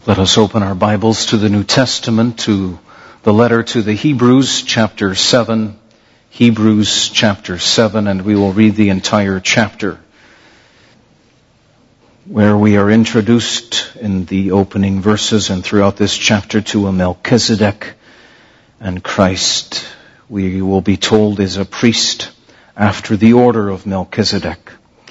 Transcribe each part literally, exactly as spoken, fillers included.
Let us open our Bibles to the New Testament, to the letter to the Hebrews, chapter seven. Hebrews, chapter seven, and we will read the entire chapter, where we are introduced in the opening verses and throughout this chapter to a Melchizedek, and Christ, we will be told, is a priest after the order of Melchizedek.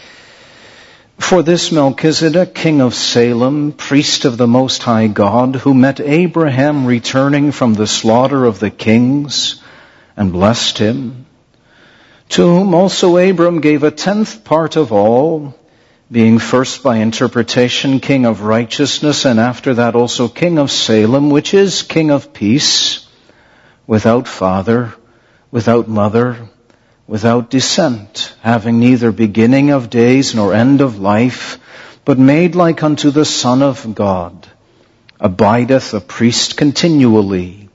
For this Melchizedek, king of Salem, priest of the Most High God, who met Abraham returning from the slaughter of the kings and blessed him, to whom also Abram gave a tenth part of all, being first by interpretation king of righteousness, and after that also king of Salem, which is king of peace, without father, without mother, without descent, having neither beginning of days nor end of life, but made like unto the Son of God, abideth a priest continually.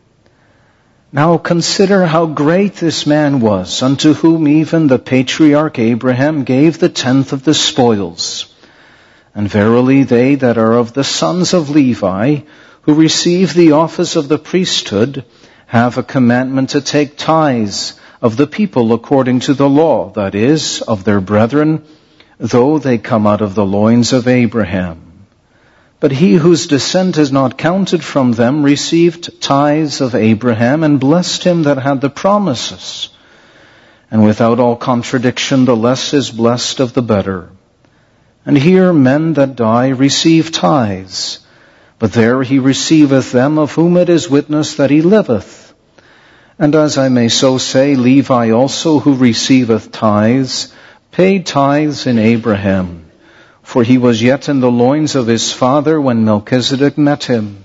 Now consider how great this man was, unto whom even the patriarch Abraham gave the tenth of the spoils. And verily they that are of the sons of Levi, who receive the office of the priesthood, have a commandment to take tithes of the people according to the law, that is, of their brethren, though they come out of the loins of Abraham. But he whose descent is not counted from them received tithes of Abraham, and blessed him that had the promises. And without all contradiction, the less is blessed of the better. And here men that die receive tithes, but there he receiveth them of whom it is witness that he liveth. And as I may so say, Levi also, who receiveth tithes, paid tithes in Abraham, for he was yet in the loins of his father when Melchizedek met him.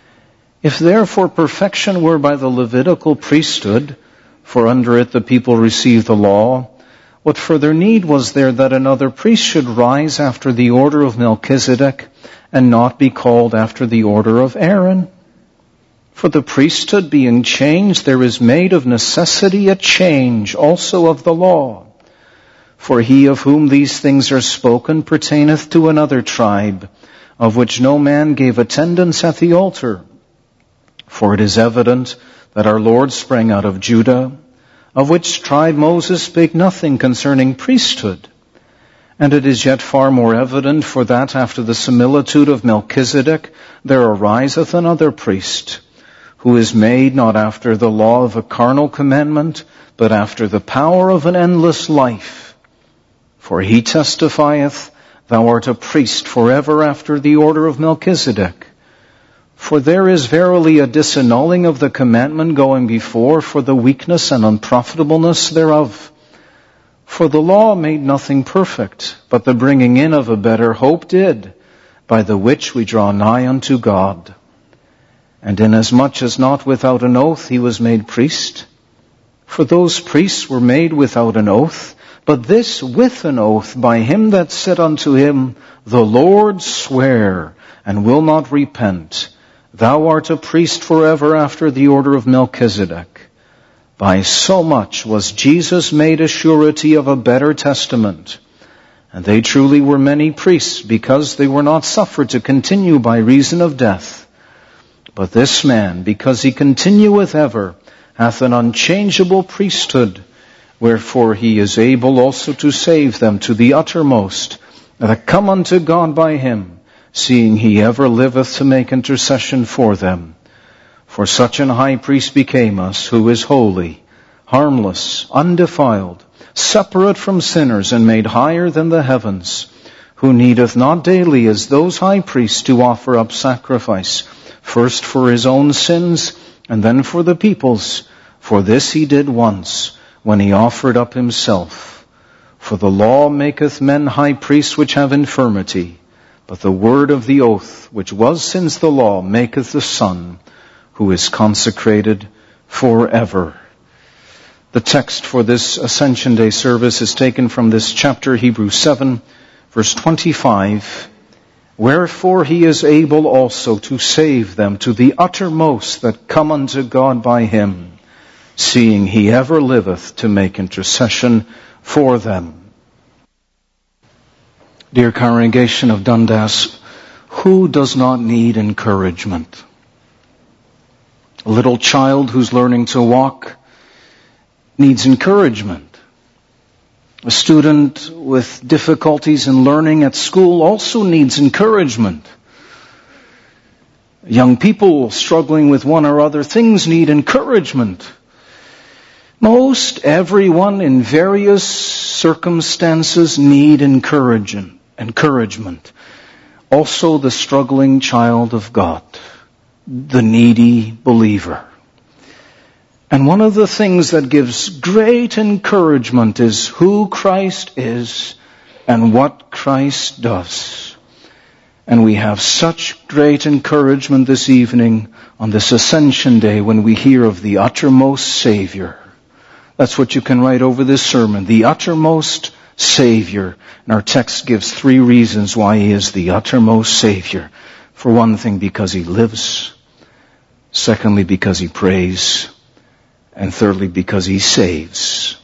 If therefore perfection were by the Levitical priesthood, for under it the people received the law, what further need was there that another priest should rise after the order of Melchizedek, and not be called after the order of Aaron? For the priesthood being changed, there is made of necessity a change also of the law. For he of whom these things are spoken pertaineth to another tribe, of which no man gave attendance at the altar. For it is evident that our Lord sprang out of Judah, of which tribe Moses spake nothing concerning priesthood. And it is yet far more evident, for that after the similitude of Melchizedek there ariseth another priest, who is made not after the law of a carnal commandment, but after the power of an endless life. For he testifieth, Thou art a priest forever after the order of Melchizedek. For there is verily a disannulling of the commandment going before for the weakness and unprofitableness thereof. For the law made nothing perfect, but the bringing in of a better hope did, by the which we draw nigh unto God. And inasmuch as not without an oath he was made priest, for those priests were made without an oath, but this with an oath by him that said unto him, The Lord sware, and will not repent, Thou art a priest forever after the order of Melchizedek. By so much was Jesus made a surety of a better testament. And they truly were many priests, because they were not suffered to continue by reason of death. But this man, because he continueth ever, hath an unchangeable priesthood, wherefore he is able also to save them to the uttermost, that come unto God by him, seeing he ever liveth to make intercession for them. For such an high priest became us, who is holy, harmless, undefiled, separate from sinners, and made higher than the heavens, who needeth not daily as those high priests to offer up sacrifice, first for his own sins, and then for the people's. For this he did once, when he offered up himself. For the law maketh men high priests which have infirmity, but the word of the oath, which was since the law, maketh the Son, who is consecrated forever. The text for this Ascension Day service is taken from this chapter, Hebrews seven, verse twenty-five. Wherefore he is able also to save them to the uttermost that come unto God by him, seeing he ever liveth to make intercession for them. Dear congregation of Dundas, Who does not need encouragement? A little child who's learning to walk needs encouragement. A student with difficulties in learning at school also needs encouragement. Young people struggling with one or other things need encouragement. Most everyone in various circumstances need encouragement. Encouragement. Also the struggling child of God, the needy believer. And one of the things that gives great encouragement is who Christ is and what Christ does. And we have such great encouragement this evening on this Ascension Day when we hear of the uttermost Savior. That's what you can write over this sermon, the uttermost Savior. And our text gives three reasons why He is the uttermost Savior. For one thing, because He lives. Secondly, because He prays. And thirdly, because He saves.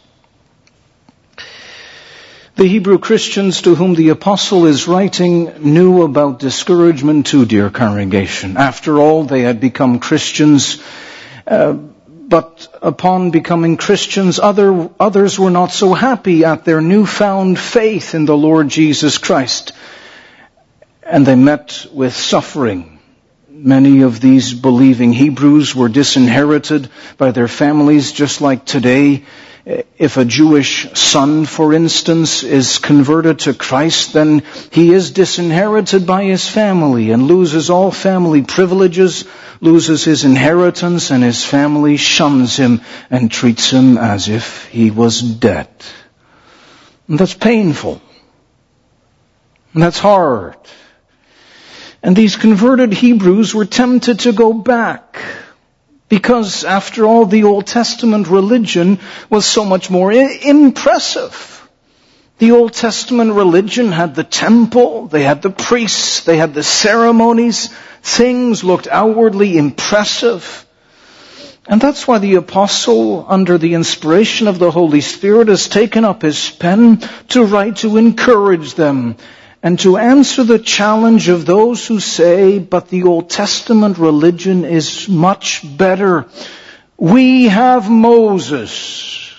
The Hebrew Christians to whom the apostle is writing knew about discouragement too, dear congregation. After all, they had become Christians, uh, but upon becoming Christians, other, others were not so happy at their newfound faith in the Lord Jesus Christ. And they met with suffering. Many of these believing Hebrews were disinherited by their families, just like today. If a Jewish son, for instance, is converted to Christ, then he is disinherited by his family and loses all family privileges, loses his inheritance, and his family shuns him and treats him as if he was dead. And that's painful. And that's hard. And these converted Hebrews were tempted to go back. Because, after all, the Old Testament religion was so much more I- impressive. The Old Testament religion had the temple, they had the priests, they had the ceremonies. Things looked outwardly impressive. And that's why the apostle, under the inspiration of the Holy Spirit, has taken up his pen to write to encourage them and to answer the challenge of those who say, but the Old Testament religion is much better. We have Moses.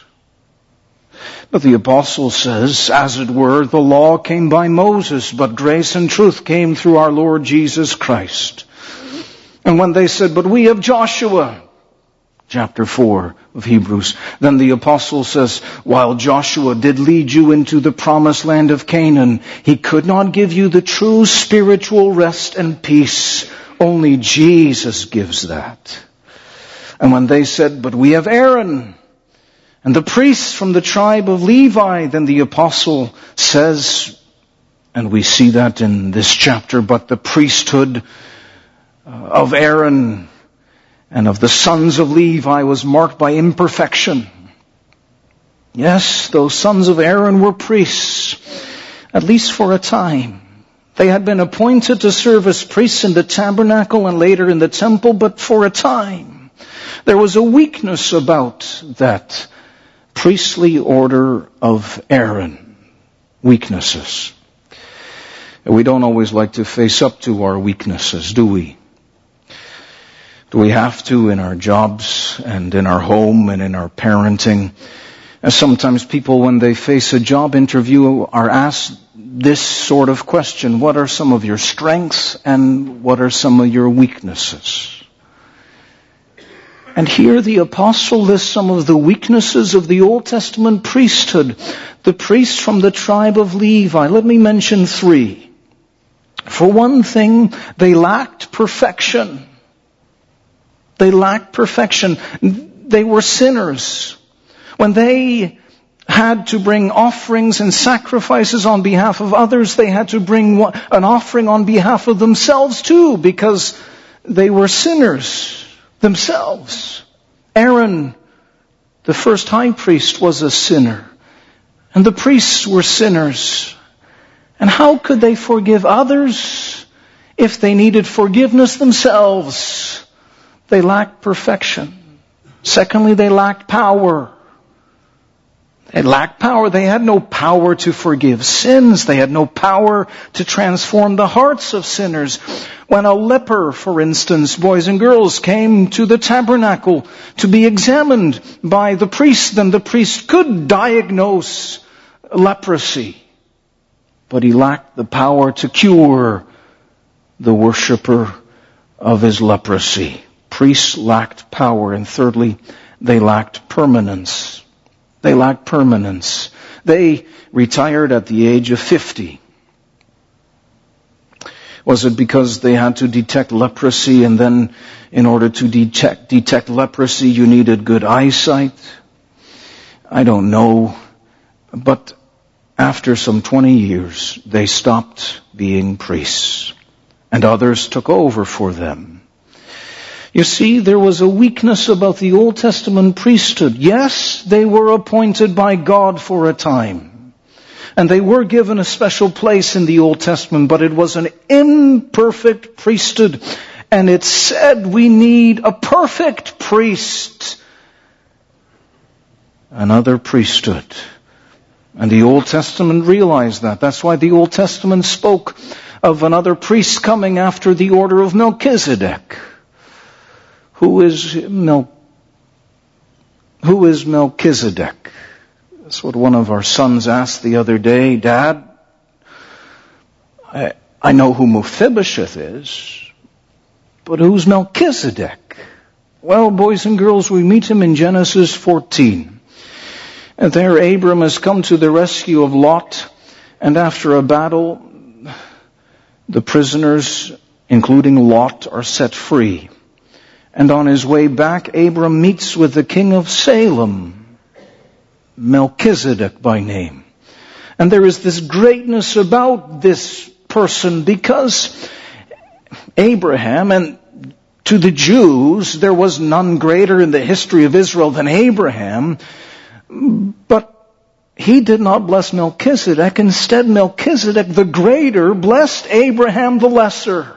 But the apostle says, as it were, the law came by Moses, but grace and truth came through our Lord Jesus Christ. And when they said, but we have Joshua, chapter four of Hebrews, then the apostle says, while Joshua did lead you into the promised land of Canaan, he could not give you the true spiritual rest and peace. Only Jesus gives that. And when they said, but we have Aaron and the priests from the tribe of Levi, then the apostle says, and we see that in this chapter, but the priesthood of Aaron and of the sons of Levi was marked by imperfection. Yes, those sons of Aaron were priests, at least for a time. They had been appointed to serve as priests in the tabernacle and later in the temple, but for a time. There was a weakness about that priestly order of Aaron. Weaknesses. We don't always like to face up to our weaknesses, do we? Do we have to in our jobs and in our home and in our parenting? And sometimes people, when they face a job interview, are asked this sort of question: what are some of your strengths and what are some of your weaknesses? And here the apostle lists some of the weaknesses of the Old Testament priesthood, the priests from the tribe of Levi. Let me mention three. For one thing, they lacked perfection. They lacked perfection. They were sinners. When they had to bring offerings and sacrifices on behalf of others, they had to bring an offering on behalf of themselves too, because they were sinners themselves. Aaron, the first high priest, was a sinner. And the priests were sinners. And how could they forgive others if they needed forgiveness themselves? They lacked perfection. Secondly, they lacked power. They lacked power. They had no power to forgive sins. They had no power to transform the hearts of sinners. When a leper, for instance, boys and girls, came to the tabernacle to be examined by the priest, then the priest could diagnose leprosy. But he lacked the power to cure the worshiper of his leprosy. Priests lacked power. And thirdly, they lacked permanence. They lacked permanence. They retired at the age of fifty. Was it because they had to detect leprosy, and then in order to detect, detect leprosy you needed good eyesight? I don't know. But after some twenty years, they stopped being priests, and others took over for them. You see, there was a weakness about the Old Testament priesthood. Yes, they were appointed by God for a time, and they were given a special place in the Old Testament, but it was an imperfect priesthood, and it said we need a perfect priest, another priesthood. And the Old Testament realized that. That's why the Old Testament spoke of another priest coming after the order of Melchizedek. Who is Mel? Who is Melchizedek? That's what one of our sons asked the other day. Dad, I, I know who Mephibosheth is, but who's Melchizedek? Well, boys and girls, we meet him in Genesis fourteen. And there Abram has come to the rescue of Lot, and after a battle, the prisoners, including Lot, are set free. And on his way back, Abram meets with the king of Salem, Melchizedek by name. And there is this greatness about this person because Abraham, and to the Jews, there was none greater in the history of Israel than Abraham, but he did not bless Melchizedek. Instead, Melchizedek the greater blessed Abraham the lesser.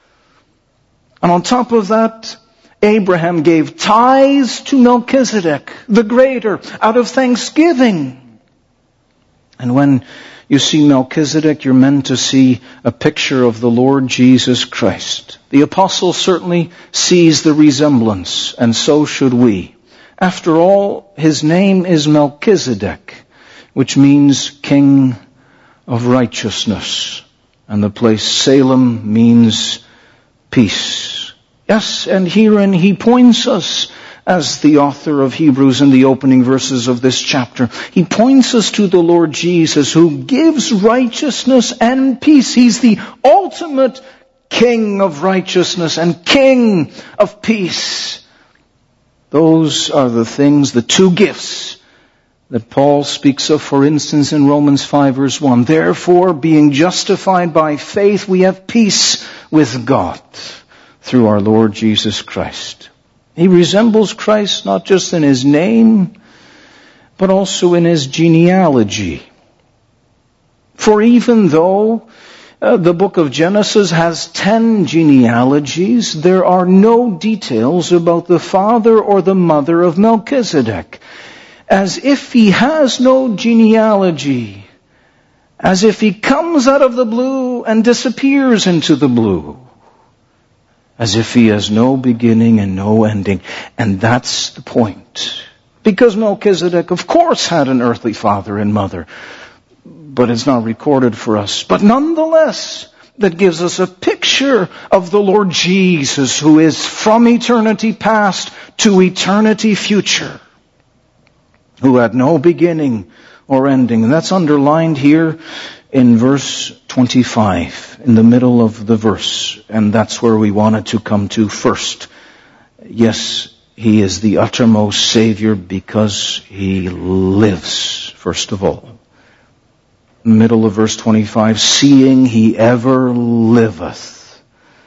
And on top of that, Abraham gave tithes to Melchizedek, the greater, out of thanksgiving. And when you see Melchizedek, you're meant to see a picture of the Lord Jesus Christ. The apostle certainly sees the resemblance, and so should we. After all, his name is Melchizedek, which means King of Righteousness. And the place Salem means peace. Yes, and herein he points us, as the author of Hebrews in the opening verses of this chapter, he points us to the Lord Jesus, who gives righteousness and peace. He's the ultimate King of righteousness and King of peace. Those are the things, the two gifts that Paul speaks of, for instance, in Romans five verse one. Therefore, being justified by faith, we have peace with God through our Lord Jesus Christ. He resembles Christ not just in his name, but also in his genealogy. For even though uh, the book of Genesis has ten genealogies, there are no details about the father or the mother of Melchizedek. As if he has no genealogy. As if he comes out of the blue and disappears into the blue. As if he has no beginning and no ending. And that's the point. Because Melchizedek, of course, had an earthly father and mother. But it's not recorded for us. But nonetheless, that gives us a picture of the Lord Jesus, who is from eternity past to eternity future. Who had no beginning or ending. And that's underlined here in verse twenty-five, in the middle of the verse. And that's where we wanted to come to first. Yes, he is the uttermost Savior because he lives, first of all. Middle of verse twenty-five, seeing he ever liveth.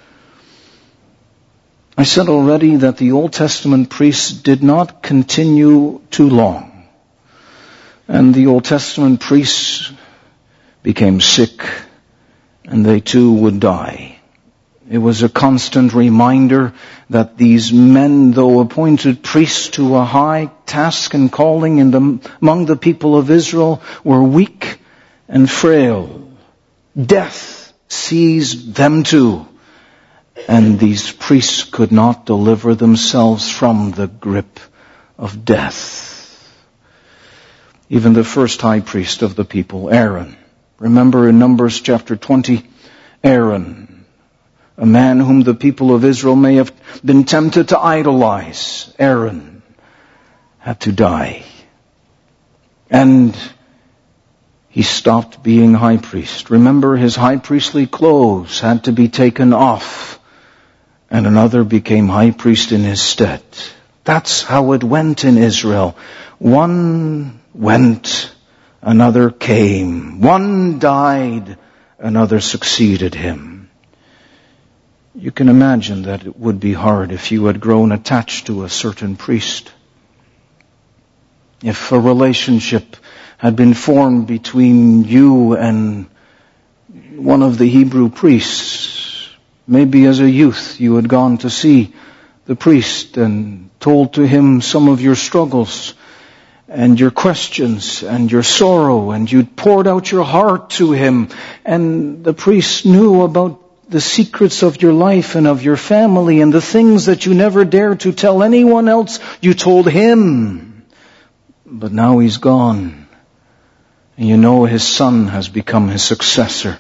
I said already that the Old Testament priests did not continue too long. And the Old Testament priests became sick, and they too would die. It was a constant reminder that these men, though appointed priests to a high task and calling in the, among the people of Israel, were weak and frail. Death seized them too, and these priests could not deliver themselves from the grip of death. Even the first high priest of the people, Aaron. Remember in Numbers chapter twenty, Aaron, a man whom the people of Israel may have been tempted to idolize. Aaron had to die. And he stopped being high priest. Remember, his high priestly clothes had to be taken off, and another became high priest in his stead. That's how it went in Israel. One went, another came. One died, another succeeded him. You can imagine that it would be hard if you had grown attached to a certain priest. If a relationship had been formed between you and one of the Hebrew priests. Maybe as a youth you had gone to see the priest and told to him some of your struggles and your questions and your sorrow, and you'd poured out your heart to him, and the priest knew about the secrets of your life and of your family, and the things that you never dared to tell anyone else, you told him. But now he's gone. And you know his son has become his successor.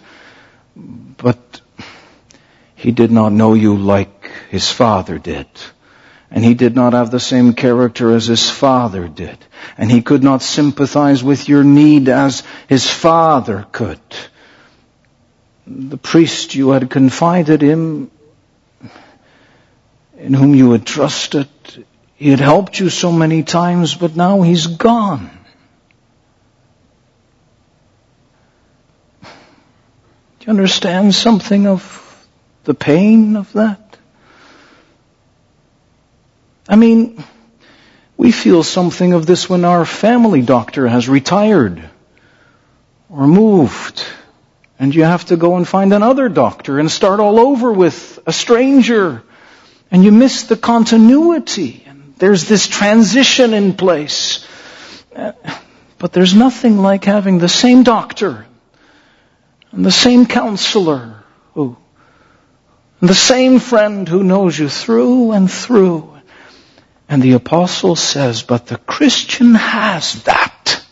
But he did not know you like his father did. And he did not have the same character as his father did. And he could not sympathize with your need as his father could. The priest you had confided in, in whom you had trusted, he had helped you so many times, but now he's gone. Do you understand something of the pain of that? I mean, we feel something of this when our family doctor has retired or moved, and you have to go and find another doctor and start all over with a stranger, and you miss the continuity, and there's this transition in place. But there's nothing like having the same doctor and the same counselor who, and the same friend who knows you through and through. And the apostle says, but the Christian has that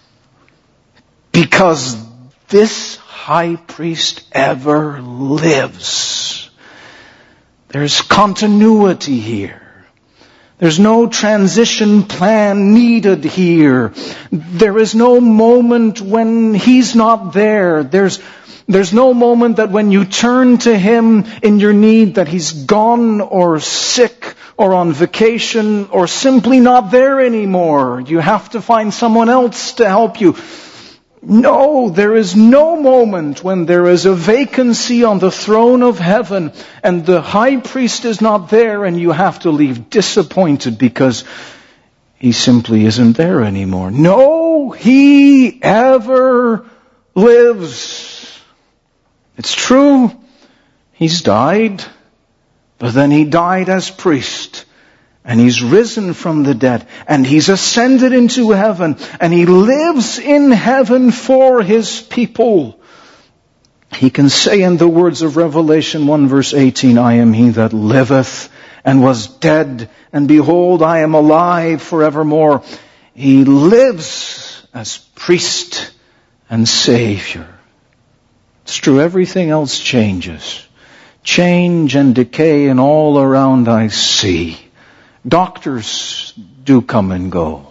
because this high priest ever lives. There's continuity here. There's no transition plan needed here. There is no moment when he's not there. There's There's no moment that when you turn to him in your need that he's gone or sick or on vacation or simply not there anymore. You have to find someone else to help you. No, there is no moment when there is a vacancy on the throne of heaven and the high priest is not there and you have to leave disappointed because he simply isn't there anymore. No, he ever lives. It's true, he's died, but then he died as priest, and he's risen from the dead, and he's ascended into heaven, and he lives in heaven for his people. He can say in the words of Revelation one verse eighteen, I am he that liveth and was dead, and behold, I am alive forevermore. He lives as priest and Savior. It's true, everything else changes. Change and decay and all around I see. Doctors do come and go.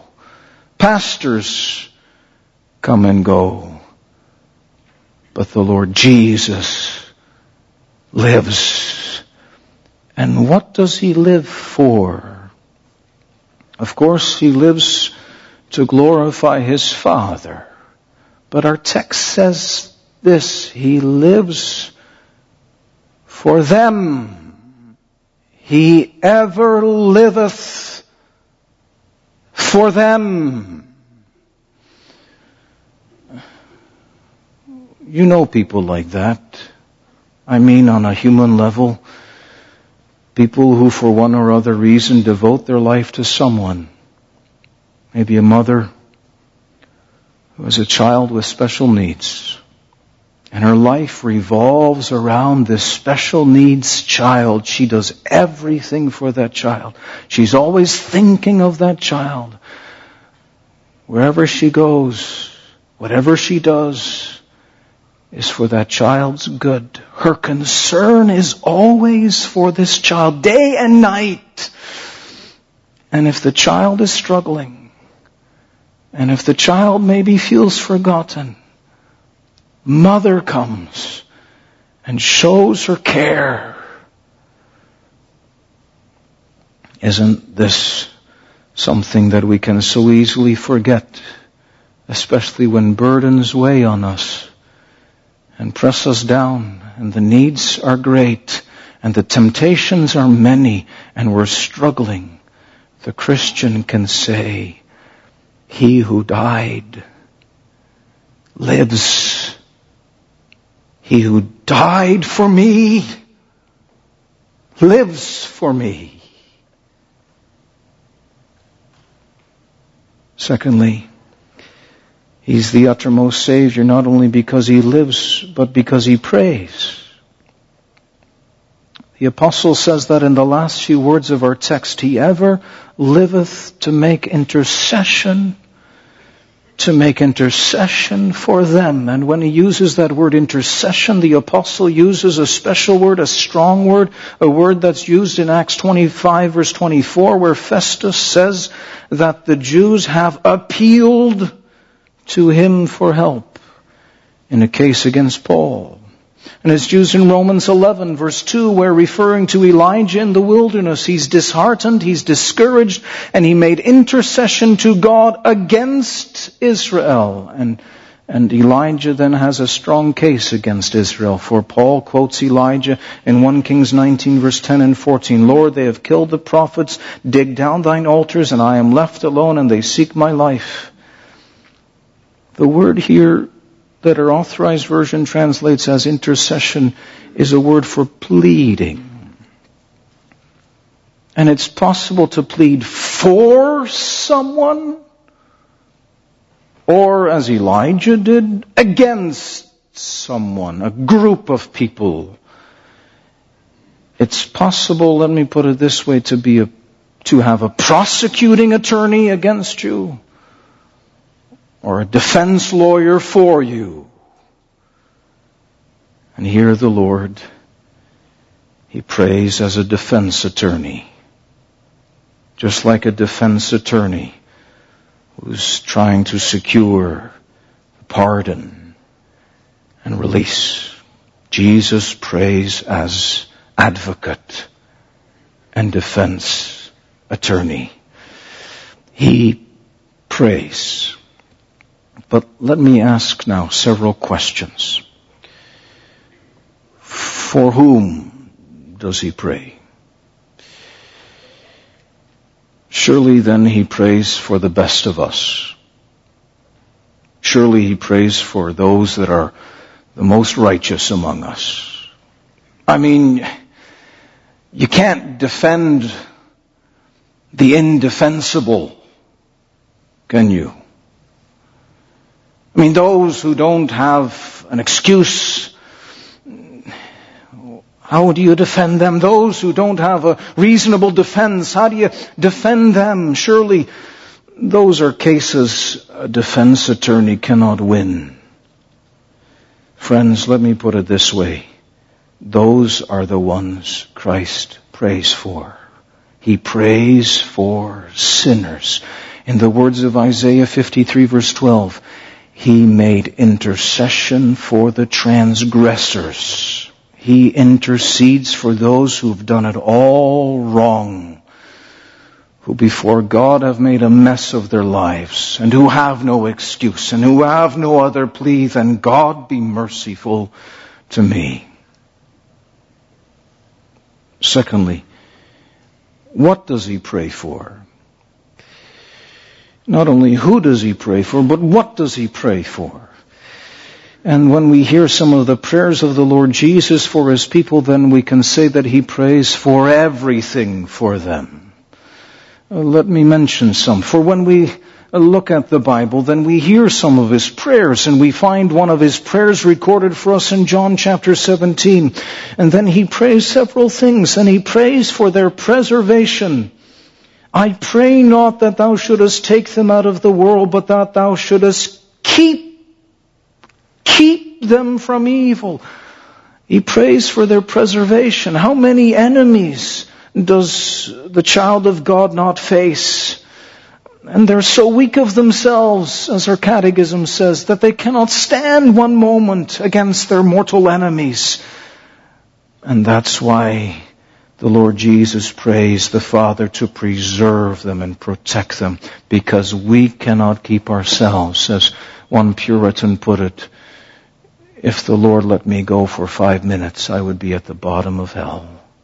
Pastors come and go. But the Lord Jesus lives. And what does he live for? Of course, he lives to glorify his Father. But our text says this, he lives for them. He ever liveth for them. You know people like that. I mean, on a human level, People who for one or other reason devote their life to someone. Maybe a mother who has a child with special needs. And her life revolves around this special needs child. She does everything for that child. She's always thinking of that child. Wherever she goes, whatever she does is for that child's good. Her concern is always for this child, day and night. And if the child is struggling, and if the child maybe feels forgotten, mother comes and shows her care. Isn't this something that we can so easily forget, especially when burdens weigh on us and press us down, and the needs are great, and the temptations are many, and we're struggling? The Christian can say, He who died lives. He who died for me lives for me. Secondly, He's the uttermost Savior, not only because He lives, but because He prays. The apostle says that in the last few words of our text, He ever liveth to make intercession, to make intercession for them. And when he uses that word intercession, the apostle uses a special word, a strong word, a word that's used in Acts twenty-five verse twenty-four, where Festus says that the Jews have appealed to him for help in a case against Paul. And it's used in Romans eleven verse two, where referring to Elijah in the wilderness, he's disheartened, he's discouraged, and he made intercession to God against Israel. And, and Elijah then has a strong case against Israel. For Paul quotes Elijah in First Kings nineteen verse ten and fourteen, Lord, they have killed the prophets, dig down thine altars, and I am left alone, and they seek my life. The word here that our Authorized Version translates as intercession is a word for pleading. And it's possible to plead for someone, or as Elijah did, against someone, a group of people. It's possible, let me put it this way, to be a, to have a prosecuting attorney against you, or a defense lawyer for you. And here the Lord, He prays as a defense attorney. Just like a defense attorney who's trying to secure pardon and release. Jesus prays as advocate and defense attorney. He prays. But let me ask now several questions. For whom does He pray? Surely then He prays for the best of us. Surely He prays for those that are the most righteous among us. I mean, you can't defend the indefensible, can you? I mean, those who don't have an excuse, how do you defend them? Those who don't have a reasonable defense, how do you defend them? Surely those are cases a defense attorney cannot win. Friends, let me put it this way. Those are the ones Christ prays for. He prays for sinners. In the words of Isaiah fifty-three verse twelve, He made intercession for the transgressors. He intercedes for those who've done it all wrong, who before God have made a mess of their lives, and who have no excuse, and who have no other plea than, God, be merciful to me. Secondly, what does He pray for? Not only who does He pray for, but what does He pray for? And when we hear some of the prayers of the Lord Jesus for His people, then we can say that He prays for everything for them. Uh, let me mention some. For when we look at the Bible, then we hear some of His prayers, and we find one of His prayers recorded for us in John chapter seventeen. And then He prays several things, and He prays for their preservation. I pray not that Thou shouldest take them out of the world, but that Thou shouldest keep Keep them from evil. He prays for their preservation. How many enemies does the child of God not face? And they're so weak of themselves, as our catechism says, that they cannot stand one moment against their mortal enemies. And that's why the Lord Jesus prays the Father to preserve them and protect them, because we cannot keep ourselves. As one Puritan put it, if the Lord let me go for five minutes, I would be at the bottom of hell.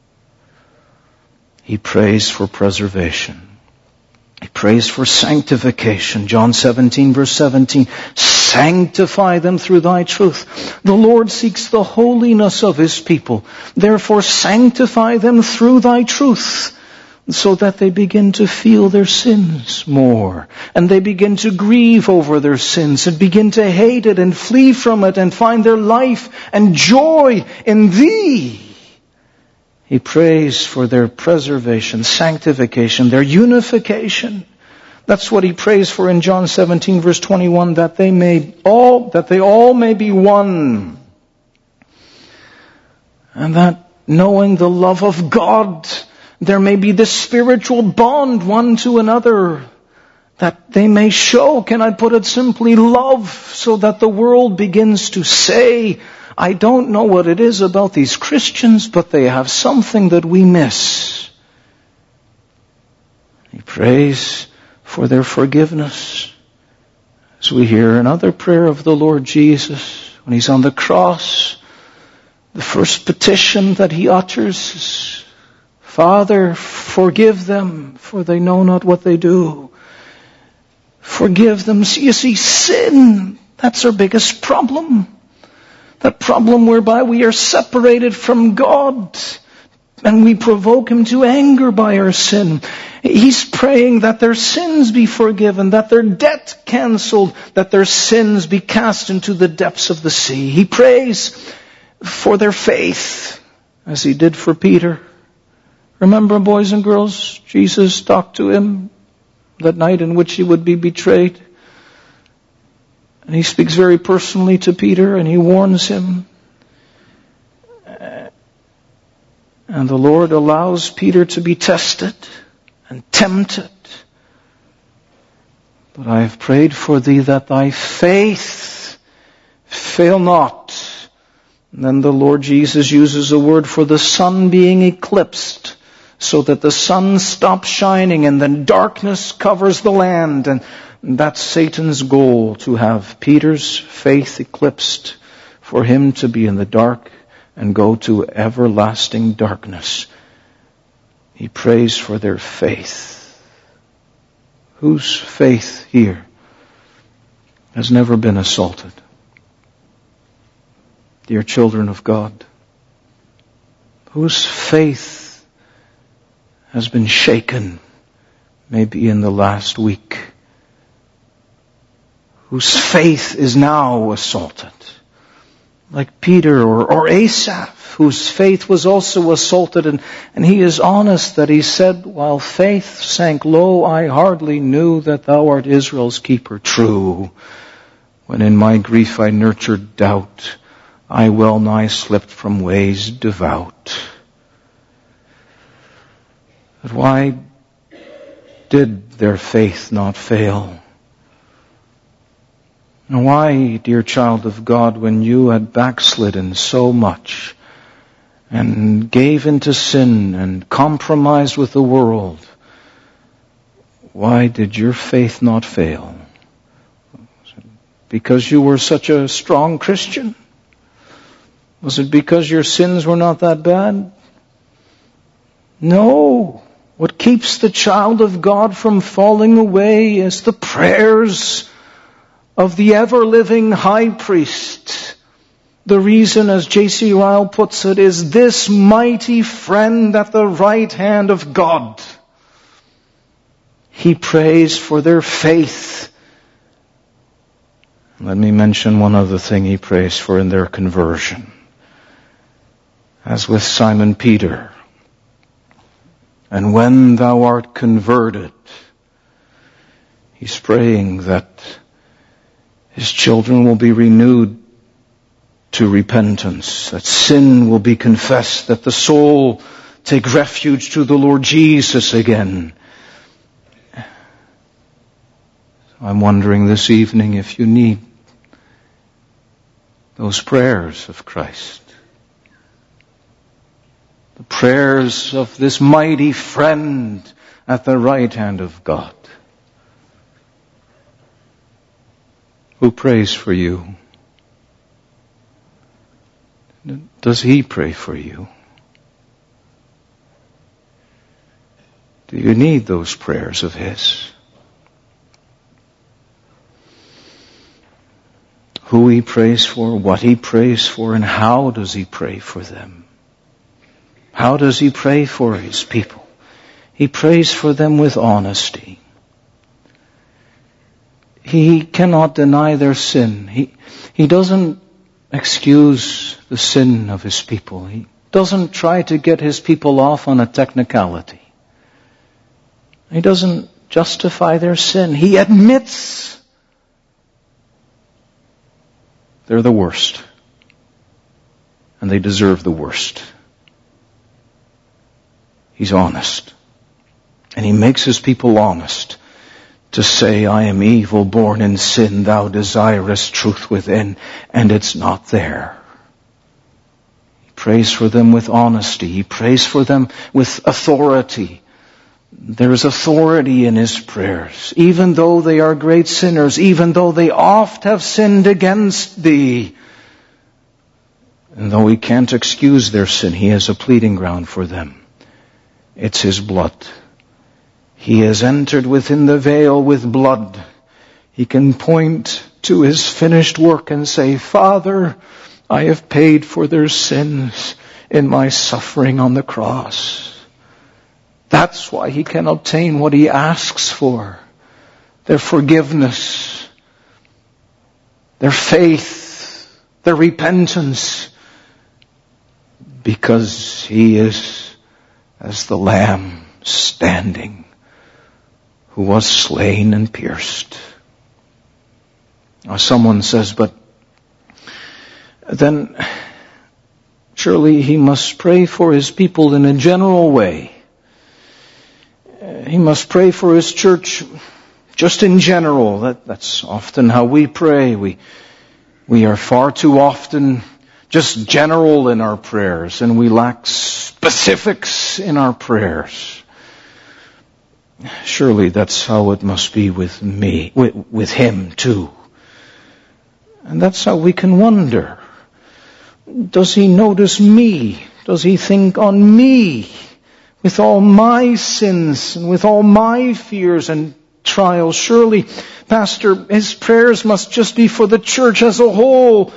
He prays for preservation. He prays for sanctification. John seventeen verse seventeen, sanctify them through Thy truth. The Lord seeks the holiness of His people. Therefore sanctify them through Thy truth, so that they begin to feel their sins more. And they begin to grieve over their sins and begin to hate it and flee from it and find their life and joy in Thee. He prays for their preservation, sanctification, their unification. That's what He prays for in John seventeen verse twenty-one, that they may all, that they all may be one. And that knowing the love of God, there may be this spiritual bond one to another, that they may show, can I put it simply, love, so that the world begins to say, I don't know what it is about these Christians, but they have something that we miss. He prays for their forgiveness. As we hear another prayer of the Lord Jesus, when He's on the cross, the first petition that He utters is, Father, forgive them, for they know not what they do. Forgive them. You see, sin, that's our biggest problem. That problem whereby we are separated from God and we provoke Him to anger by our sin. He's praying that their sins be forgiven, that their debt cancelled, that their sins be cast into the depths of the sea. He prays for their faith, as He did for Peter. Remember, boys and girls, Jesus talked to him that night in which he would be betrayed. And He speaks very personally to Peter and He warns him. And the Lord allows Peter to be tested and tempted. But I have prayed for thee that thy faith fail not. And then the Lord Jesus uses a word for the sun being eclipsed, so that the sun stops shining and then darkness covers the land. And that's Satan's goal, to have Peter's faith eclipsed, for him to be in the dark and go to everlasting darkness. He prays for their faith. Whose faith here has never been assaulted? Dear children of God, whose faith has been shaken, maybe in the last week, whose faith is now assaulted, like Peter or, or Asaph, whose faith was also assaulted, and, and he is honest that he said, while faith sank low, I hardly knew that Thou art Israel's keeper. True, when in my grief I nurtured doubt, I well nigh slipped from ways devout. But why did their faith not fail? And why, dear child of God, when you had backslidden so much and gave into sin and compromised with the world, why did your faith not fail? Because you were such a strong Christian? Was it because your sins were not that bad? No. What keeps the child of God from falling away is the prayers of the ever-living high priest. The reason, as J C Ryle puts it, is this mighty friend at the right hand of God. He prays for their faith. Let me mention one other thing he prays for in their conversion. As with Simon Peter, and when thou art converted, he's praying that his children will be renewed to repentance, that sin will be confessed, that the soul take refuge to the Lord Jesus again. I'm wondering this evening if you need those prayers of Christ. The prayers of this mighty friend at the right hand of God. Who prays for you? Does he pray for you? Do you need those prayers of his? Who he prays for, what he prays for, and how does he pray for them? How does he pray for his people? He prays for them with honesty. He cannot deny their sin. He, he doesn't excuse the sin of his people. He doesn't try to get his people off on a technicality. He doesn't justify their sin. He admits they're the worst. And they deserve the worst. He's honest. And he makes his people honest to say, I am evil, born in sin, thou desirest truth within, and it's not there. He prays for them with honesty. He prays for them with authority. There is authority in his prayers, even though they are great sinners, even though they oft have sinned against thee. And though he can't excuse their sin, he has a pleading ground for them. It's his blood. He has entered within the veil with blood. He can point to his finished work and say, Father, I have paid for their sins in my suffering on the cross. That's why he can obtain what he asks for. Their forgiveness, their faith, their repentance. Because he is as the Lamb standing, who was slain and pierced. Now someone says, but then surely he must pray for his people in a general way. He must pray for his church just in general. That, that's often how we pray. We, we are far too often just general in our prayers, and we lack specifics in our prayers. Surely that's how it must be with me, with, with him too. And that's how we can wonder. Does he notice me? Does he think on me? With all my sins and with all my fears and trials. Surely, Pastor, his prayers must just be for the church as a whole.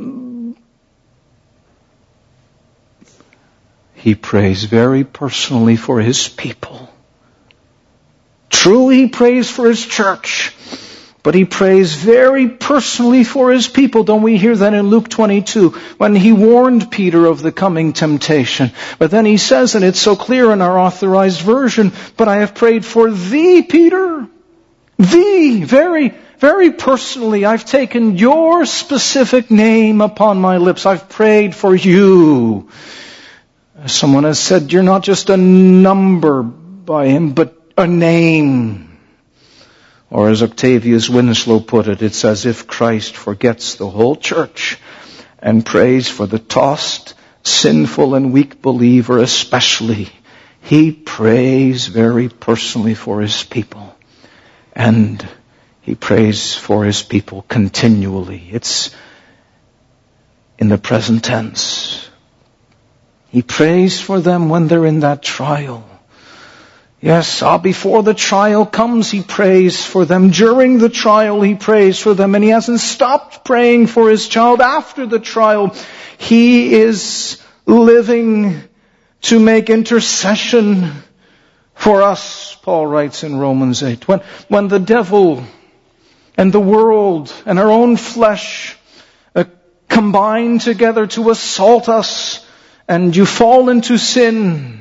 He prays very personally for his people. True, he prays for his church, but he prays very personally for his people. Don't we hear that in Luke twenty-two, when he warned Peter of the coming temptation? But then he says, and it's so clear in our authorized version, but I have prayed for thee, Peter. Thee, very, very personally. I've taken your specific name upon my lips. I've prayed for you. Someone has said, you're not just a number by him, but a name. Or as Octavius Winslow put it, it's as if Christ forgets the whole church and prays for the tossed, sinful, and weak believer especially. He prays very personally for his people. And he prays for his people continually. It's in the present tense. He prays for them when they're in that trial. Yes, ah, before the trial comes, he prays for them. During the trial, he prays for them. And he hasn't stopped praying for his child after the trial. He is living to make intercession for us, Paul writes in Romans eight. When, when the devil and the world and our own flesh uh, combine together to assault us, and you fall into sin,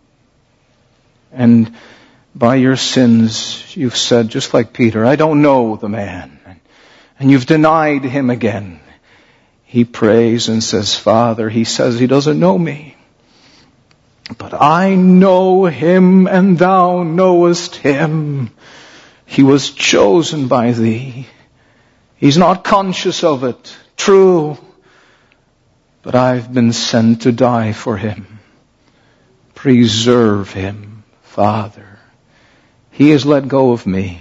and by your sins, you've said, just like Peter, I don't know the man. And you've denied him again. He prays and says, Father, he says he doesn't know me. But I know him, and thou knowest him. He was chosen by thee. He's not conscious of it. True. But I've been sent to die for him. Preserve him. Father, he has let go of me,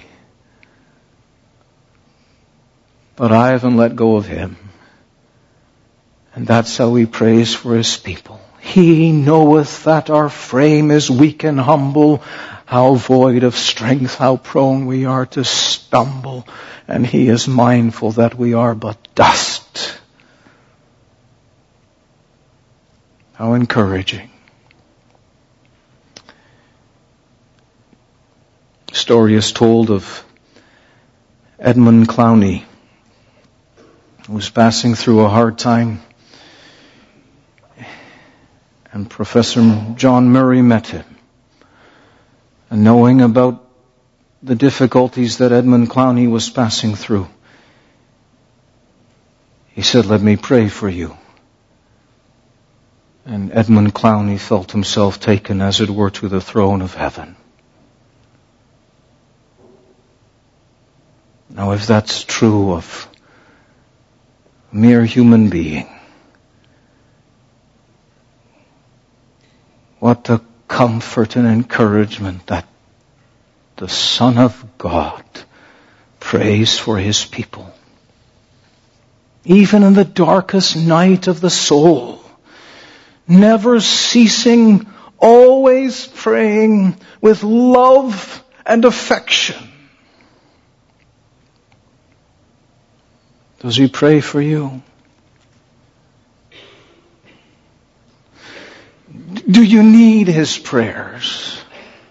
but I haven't let go of him. And that's how he prays for his people. He knoweth that our frame is weak and humble, how void of strength, how prone we are to stumble, and he is mindful that we are but dust. How encouraging. Story is told of Edmund Clowney, who was passing through a hard time, and Professor John Murray met him. And knowing about the difficulties that Edmund Clowney was passing through, he said, let me pray for you. And Edmund Clowney felt himself taken, as it were, to the throne of heaven. Now, if that's true of a mere human being, what a comfort and encouragement that the Son of God prays for his people. Even in the darkest night of the soul, never ceasing, always praying with love and affection. Does he pray for you? Do you need his prayers?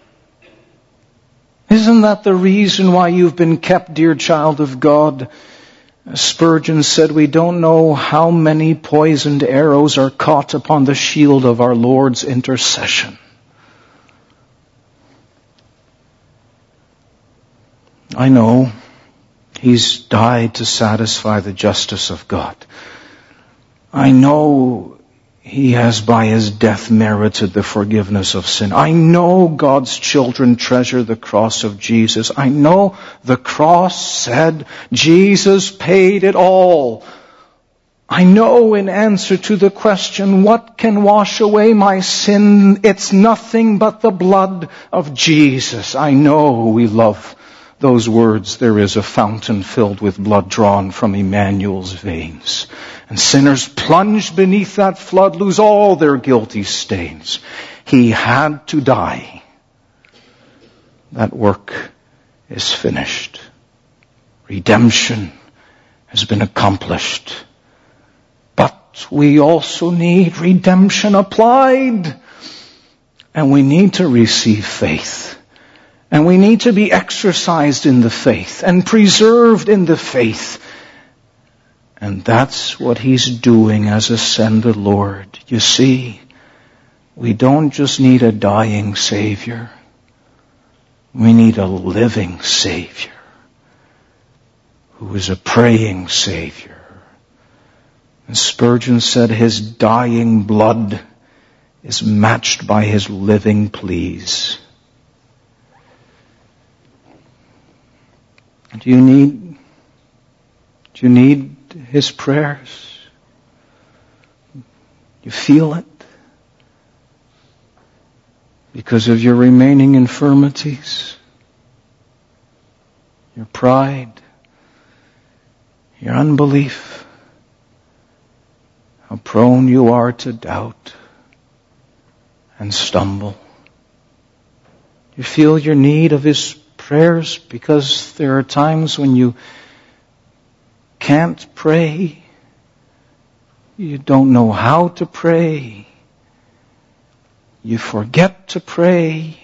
Isn't that the reason why you've been kept, dear child of God? Spurgeon said, we don't know how many poisoned arrows are caught upon the shield of our Lord's intercession. I know. He's died to satisfy the justice of God. I know he has by his death merited the forgiveness of sin. I know God's children treasure the cross of Jesus. I know the cross said Jesus paid it all. I know in answer to the question, what can wash away my sin? It's nothing but the blood of Jesus. I know we love those words, there is a fountain filled with blood drawn from Emmanuel's veins. And sinners plunged beneath that flood lose all their guilty stains. He had to die. That work is finished. Redemption has been accomplished. But we also need redemption applied. And we need to receive faith. And we need to be exercised in the faith and preserved in the faith. And that's what he's doing as ascended Lord. You see, we don't just need a dying Savior. We need a living Savior who is a praying Savior. And Spurgeon said his dying blood is matched by his living pleas. Do you need, do you need his prayers? You feel it? Because of your remaining infirmities, your pride, your unbelief, how prone you are to doubt and stumble. You feel your need of His prayers because there are times when you can't pray. You don't know how to pray. You forget to pray.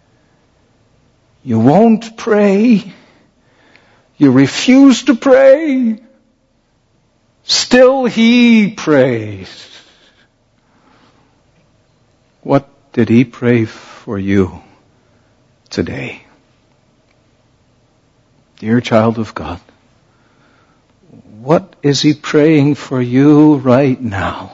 You won't pray. You refuse to pray. Still He prays. What did He pray for you today? Dear child of God, what is He praying for you right now?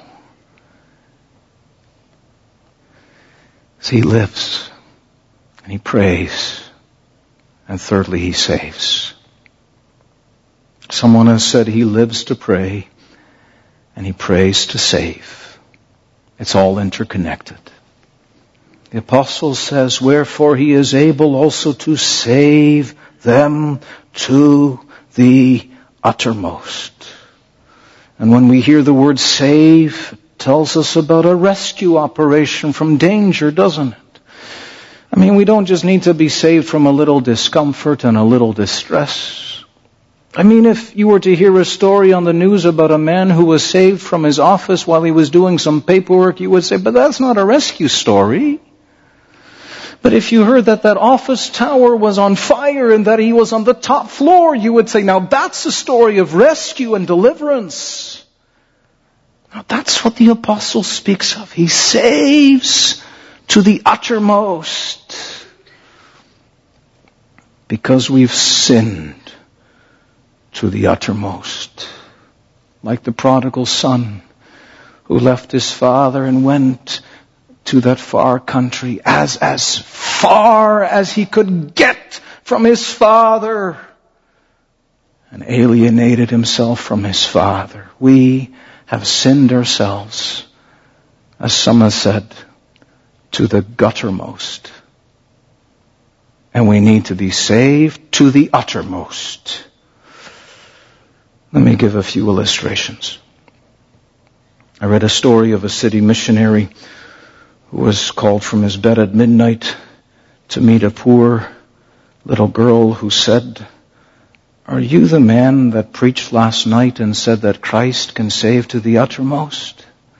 He lives, and He prays, and thirdly, He saves. Someone has said He lives to pray, and He prays to save. It's all interconnected. The apostle says, wherefore He is able also to save them to the uttermost. And when we hear the word save, it tells us about a rescue operation from danger, doesn't it? I mean, we don't just need to be saved from a little discomfort and a little distress. I mean, if you were to hear a story on the news about a man who was saved from his office while he was doing some paperwork, you would say, but that's not a rescue story. But if you heard that that office tower was on fire and that he was on the top floor, you would say, now that's a story of rescue and deliverance. Now that's what the apostle speaks of. He saves to the uttermost. Because we've sinned to the uttermost. Like the prodigal son who left his father and went to that far country, as, as far as he could get from his father, and alienated himself from his father. We have sinned ourselves, as some have said, to the guttermost. And we need to be saved to the uttermost. Let me give a few illustrations. I read a story of a city missionary who was called from his bed at midnight to meet a poor little girl who said, are you the man that preached last night and said that Christ can save to the uttermost?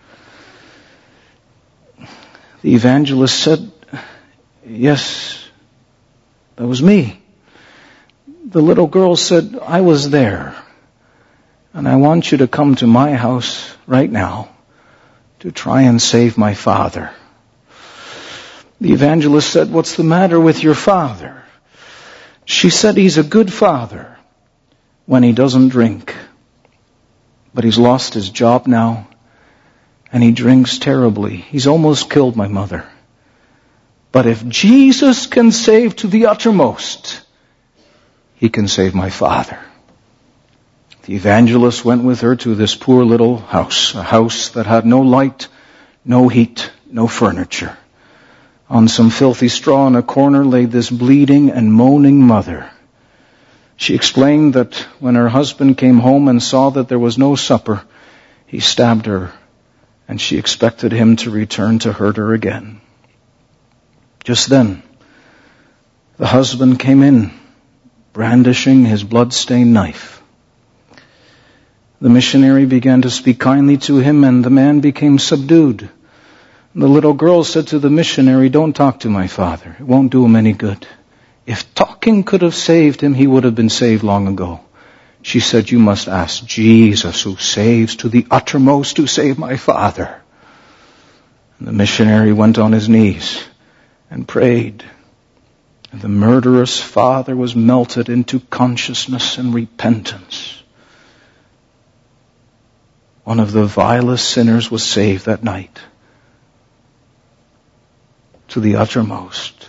The evangelist said, yes, that was me. The little girl said, I was there, and I want you to come to my house right now to try and save my father. The evangelist said, what's the matter with your father? She said, he's a good father when he doesn't drink. But he's lost his job now, and he drinks terribly. He's almost killed my mother. But if Jesus can save to the uttermost, He can save my father. The evangelist went with her to this poor little house, a house that had no light, no heat, no furniture. On some filthy straw in a corner lay this bleeding and moaning mother. She explained that when her husband came home and saw that there was no supper, he stabbed her, and she expected him to return to hurt her again. Just then, the husband came in, brandishing his blood-stained knife. The missionary began to speak kindly to him, and the man became subdued. The little girl said to the missionary, don't talk to my father. It won't do him any good. If talking could have saved him, he would have been saved long ago. She said, you must ask Jesus, who saves to the uttermost, to save my father. And the missionary went on his knees and prayed. And the murderous father was melted into consciousness and repentance. One of the vilest sinners was saved that night. To the uttermost.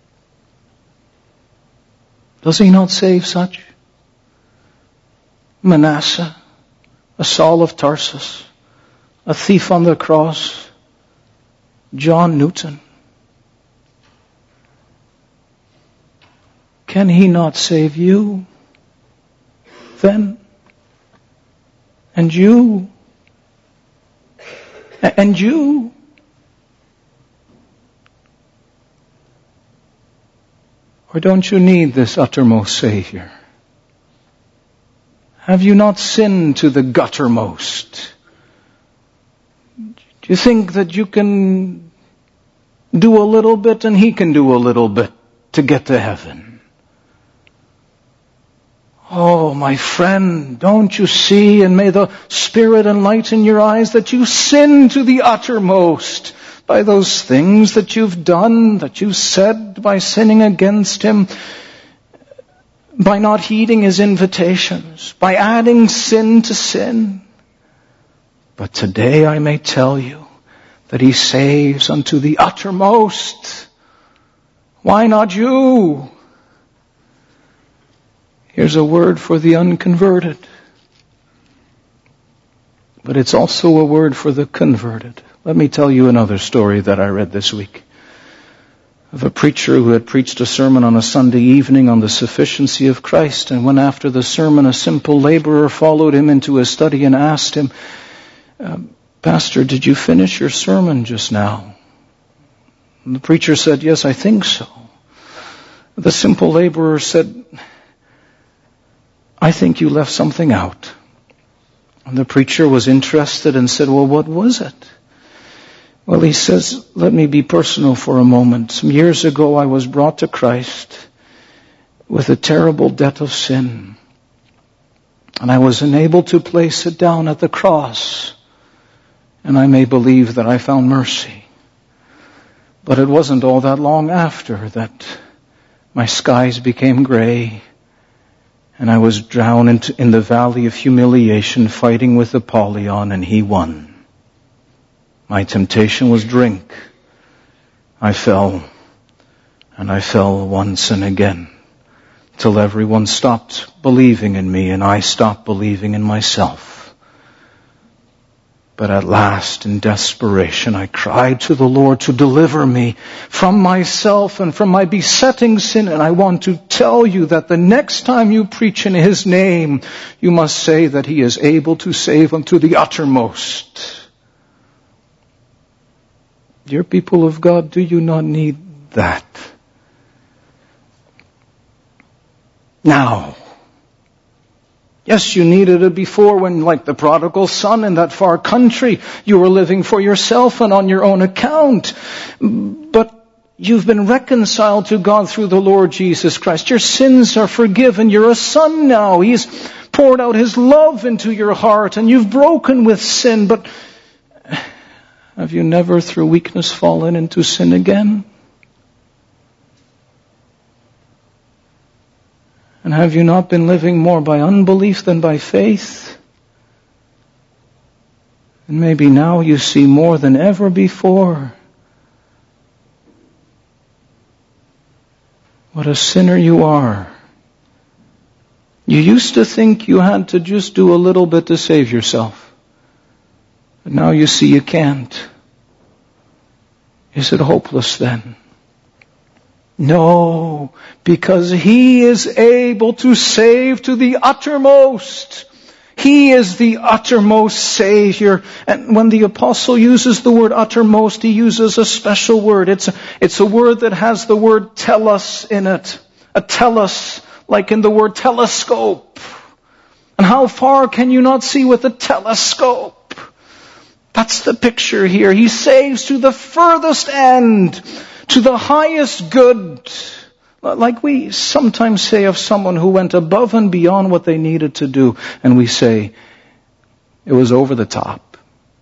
Does He not save such? Manasseh, a Saul of Tarsus, a thief on the cross, John Newton. Can He not save you then? And you? And you? Or don't you need this uttermost Savior? Have you not sinned to the guttermost? Do you think that you can do a little bit and He can do a little bit to get to heaven? Oh, my friend, don't you see, and may the Spirit enlighten your eyes, that you sin to the uttermost by those things that you've done, that you've said, by sinning against Him, by not heeding His invitations, by adding sin to sin. But today I may tell you that He saves unto the uttermost. Why not you? Here's a word for the unconverted. But it's also a word for the converted. Let me tell you another story that I read this week of a preacher who had preached a sermon on a Sunday evening on the sufficiency of Christ. And when after the sermon a simple laborer followed him into his study and asked him, uh, Pastor, did you finish your sermon just now? And the preacher said, yes, I think so. The simple laborer said, I think you left something out. And the preacher was interested and said, well, what was it? Well, he says, let me be personal for a moment. Some years ago, I was brought to Christ with a terrible debt of sin. And I was unable to place it down at the cross. And I may believe that I found mercy. But it wasn't all that long after that my skies became gray. And I was drowned into, in the valley of humiliation, fighting with Apollyon, and he won. My temptation was drink. I fell, and I fell once and again, till everyone stopped believing in me, and I stopped believing in myself. But at last, in desperation, I cried to the Lord to deliver me from myself and from my besetting sin. And I want to tell you that the next time you preach in His name, you must say that He is able to save unto the uttermost. Dear people of God, do you not need that? Now, yes, you needed it before when, like the prodigal son in that far country, you were living for yourself and on your own account. But you've been reconciled to God through the Lord Jesus Christ. Your sins are forgiven. You're a son now. He's poured out His love into your heart, and you've broken with sin. But have you never through weakness fallen into sin again? And have you not been living more by unbelief than by faith? And maybe now you see more than ever before what a sinner you are. You used to think you had to just do a little bit to save yourself. But now you see you can't. Is it hopeless then? No, because He is able to save to the uttermost. He is the uttermost Savior. And when the apostle uses the word uttermost, he uses a special word. It's a, it's a word that has the word telos in it. A telos, like in the word telescope. And how far can you not see with a telescope? That's the picture here. He saves to the furthest end, to the highest good. Like we sometimes say of someone who went above and beyond what they needed to do, and we say, it was over the top.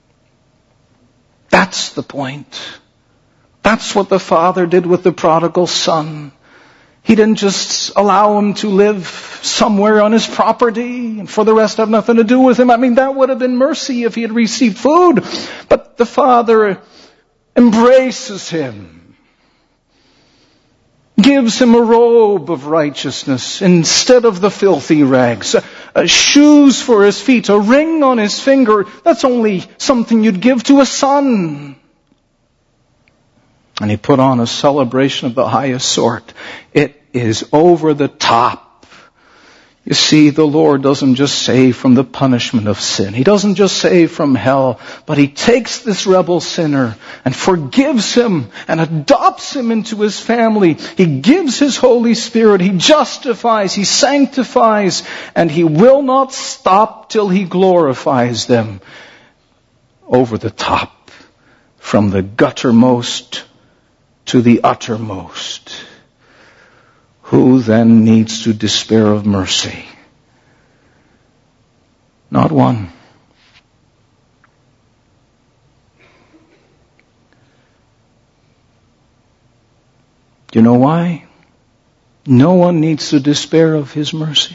That's the point. That's what the Father did with the prodigal son. He didn't just allow him to live somewhere on his property and for the rest have nothing to do with him. I mean, that would have been mercy if he had received food. But the Father embraces him, gives him a robe of righteousness instead of the filthy rags, uh, shoes for his feet, a ring on his finger. That's only something you'd give to a son. And he put on a celebration of the highest sort. It is over the top. You see, the Lord doesn't just save from the punishment of sin. He doesn't just save from hell, but He takes this rebel sinner and forgives him and adopts him into His family. He gives His Holy Spirit. He justifies. He sanctifies. And He will not stop till He glorifies them over the top, from the guttermost to the uttermost. Who then needs to despair of mercy? Not one. Do you know why? No one needs to despair of His mercy.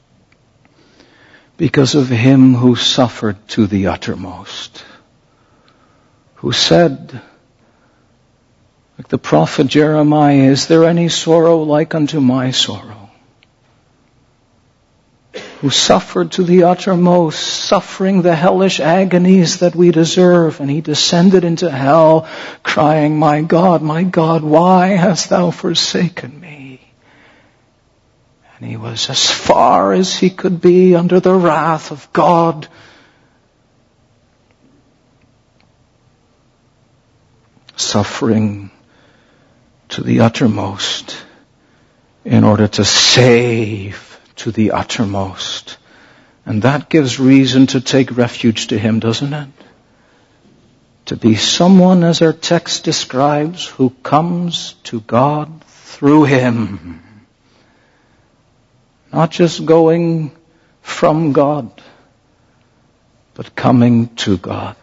Because of Him who suffered to the uttermost. Who said, like the prophet Jeremiah, is there any sorrow like unto my sorrow? Who suffered to the uttermost, suffering the hellish agonies that we deserve. And He descended into hell, crying, my God, my God, why hast thou forsaken me? And He was as far as He could be under the wrath of God. Suffering to the uttermost in order to save to the uttermost. And that gives reason to take refuge to Him, doesn't it? To be someone, as our text describes, who comes to God through Him. Not just going from God, but coming to God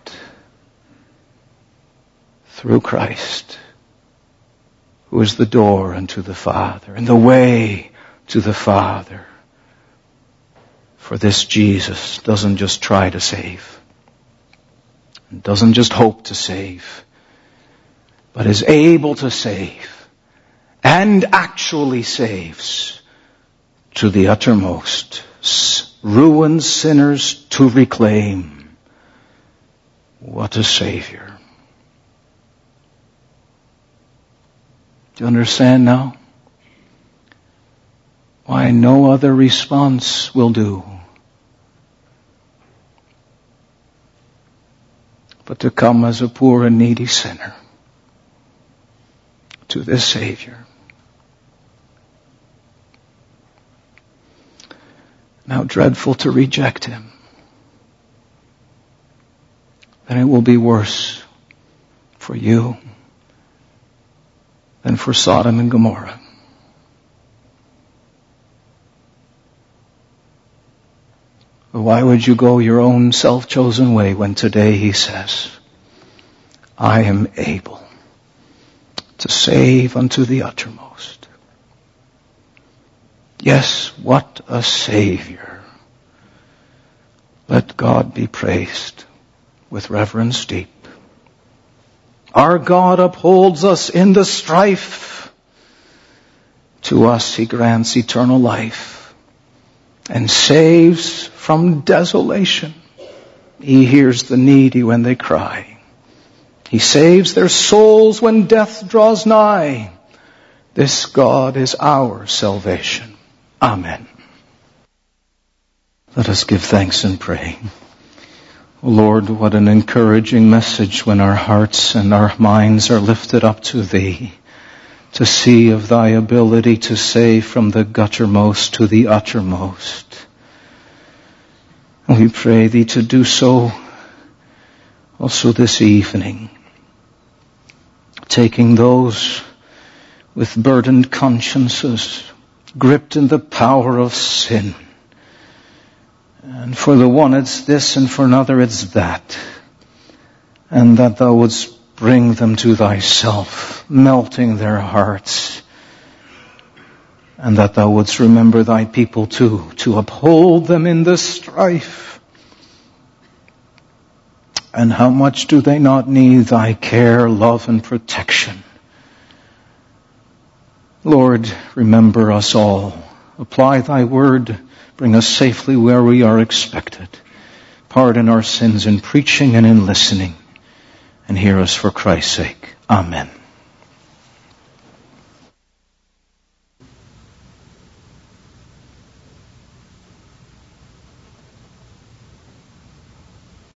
through Christ, who is the door unto the Father and the way to the Father. For this Jesus doesn't just try to save, doesn't just hope to save, but is able to save and actually saves to the uttermost, ruined sinners to reclaim. What a Savior. Do you understand now? Why no other response will do but to come as a poor and needy sinner to this Savior. Now dreadful to reject Him. Then it will be worse for you than for Sodom and Gomorrah. But why would you go your own self-chosen way when today He says, I am able to save unto the uttermost? Yes, what a Savior. Let God be praised with reverence deep. Our God upholds us in the strife. To us He grants eternal life and saves from desolation. He hears the needy when they cry. He saves their souls when death draws nigh. This God is our salvation. Amen. Let us give thanks and pray. Lord, what an encouraging message when our hearts and our minds are lifted up to Thee, to see of Thy ability to save from the guttermost to the uttermost. And we pray Thee to do so also this evening, taking those with burdened consciences, gripped in the power of sin. And for the one it's this, and for another it's that. And that Thou wouldst bring them to Thyself, melting their hearts. And that Thou wouldst remember Thy people too, to uphold them in the strife. And how much do they not need Thy care, love, and protection? Lord, remember us all. Apply Thy word. Bring us safely where we are expected. Pardon our sins in preaching and in listening. And hear us for Christ's sake. Amen.